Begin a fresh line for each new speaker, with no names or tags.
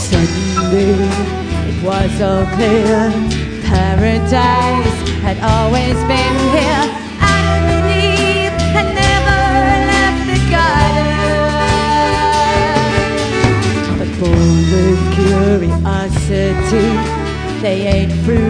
Suddenly it was so clear, paradise had always been here. Adam and Eve had never left the garden, but born with curiosity, they ate fruit